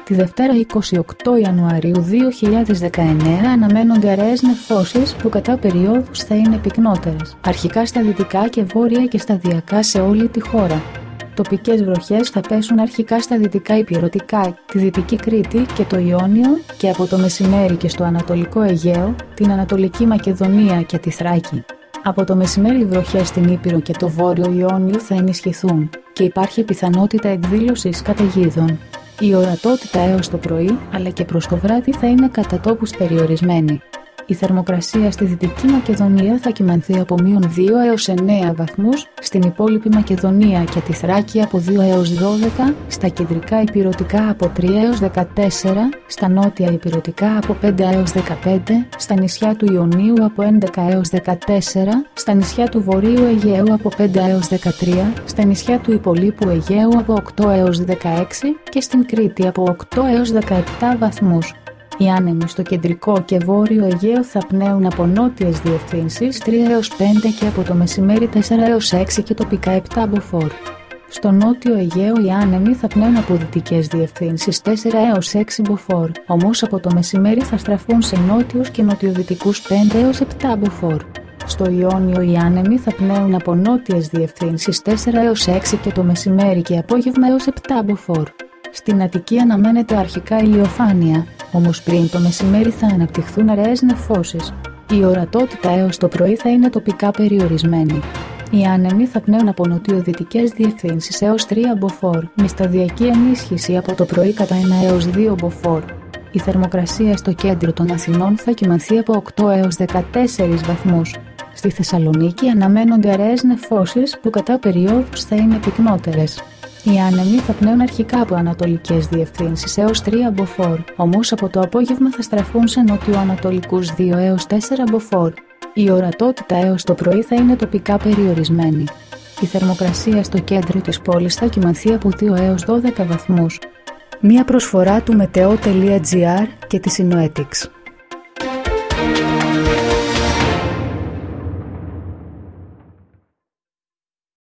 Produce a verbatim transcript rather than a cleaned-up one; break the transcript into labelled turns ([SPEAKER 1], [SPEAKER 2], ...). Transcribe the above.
[SPEAKER 1] Τη Δευτέρα είκοσι οκτώ Ιανουαρίου δύο χιλιάδες δεκαεννέα αναμένονται αραιές νεφώσεις που κατά περιόδους θα είναι πυκνότερες, αρχικά στα δυτικά και βόρεια και σταδιακά σε όλη τη χώρα. Τοπικές βροχές θα πέσουν αρχικά στα δυτικά ηπειρωτικά, τη Δυτική Κρήτη και το Ιόνιο και από το μεσημέρι και στο Ανατολικό Αιγαίο, την Ανατολική Μακεδονία και τη Θράκη. Από το μεσημέρι οι βροχές στην Ήπειρο και το Βόρειο Ιόνιο θα ενισχυθούν και υπάρχει πιθανότητα εκδήλωσης καταιγίδων. Η ορατότητα έως το πρωί αλλά και προς το βράδυ θα είναι κατά τόπους περιορισμένη. Η θερμοκρασία στη Δυτική Μακεδονία θα κυμανθεί από μείον δύο έως εννέα βαθμούς, στην υπόλοιπη Μακεδονία και τη Θράκη από δύο έως δώδεκα, στα κεντρικά ηπειρωτικά από τρία έως δεκατέσσερα, στα νότια ηπειρωτικά από πέντε έως δεκαπέντε, στα νησιά του Ιωνίου από έντεκα έως δεκατέσσερα, στα νησιά του Βορείου Αιγαίου από πέντε έως δεκατρία, στα νησιά του υπολείπου Αιγαίου από οκτώ έως δεκαέξι και στην Κρήτη από οκτώ έως δεκαεπτά βαθμούς. Οι άνεμοι στο κεντρικό και βόρειο Αιγαίο θα πνέουν από νότιες διευθύνσεις τρία έως πέντε και από το μεσημέρι τέσσερα έως έξι και τοπικά επτά μποφόρ. Στο νότιο Αιγαίο οι άνεμοι θα πνέουν από δυτικές διευθύνσεις τέσσερα έως έξι μποφόρ, όμως από το μεσημέρι θα στραφούν σε νότιους και νοτιοδυτικούς πέντε έως επτά μποφόρ. Στο Ιόνιο οι άνεμοι θα πνέουν από νότιες διευθύνσεις τέσσερα έως έξι και το μεσημέρι και απόγευμα έως επτά μποφόρ. Στην Αττική αναμένεται αρχικά ηλιοφάνεια, όμως πριν το μεσημέρι θα αναπτυχθούν αραιές νεφώσεις. Η ορατότητα έως το πρωί θα είναι τοπικά περιορισμένη. Οι άνεμοι θα πνέουν από νοτιοδυτικές διευθύνσεις έως τρία μποφόρ, με σταδιακή ενίσχυση από το πρωί κατά ένα έως δύο μποφόρ. Η θερμοκρασία στο κέντρο των Αθηνών θα κυμανθεί από οκτώ έως δεκατέσσερα βαθμούς. Στη Θεσσαλονίκη αναμένονται αραιές νεφώσεις που κατά περιόδους θα είναι πυκνότερες. Οι άνεμοι θα πνέουν αρχικά από ανατολικές διευθύνσεις έως τρία μποφόρ, όμως από το απόγευμα θα στραφούν σε νοτιοανατολικούς δύο έως τέσσερα μποφόρ. Η ορατότητα έως το πρωί θα είναι τοπικά περιορισμένη. Η θερμοκρασία στο κέντρο της πόλης θα κυμανθεί από δύο έως δώδεκα βαθμούς. Μία προσφορά του μετεό τελεία τζι άρ και της Synoetics.